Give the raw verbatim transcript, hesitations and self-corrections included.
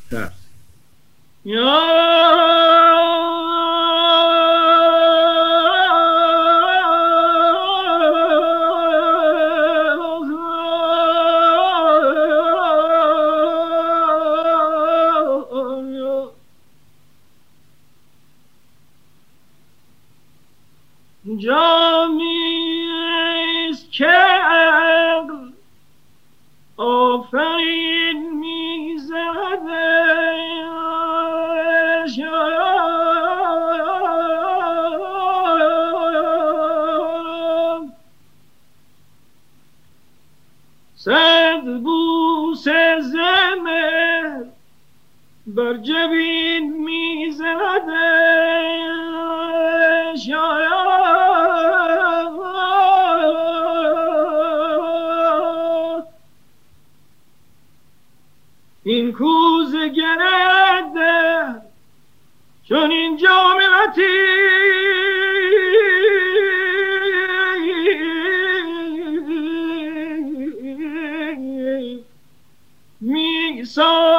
ترس یا جامیست که عقل آفرین میزده صد بوس زمر بر جبین میزده این کوزه گرده چون این جامعتی می سا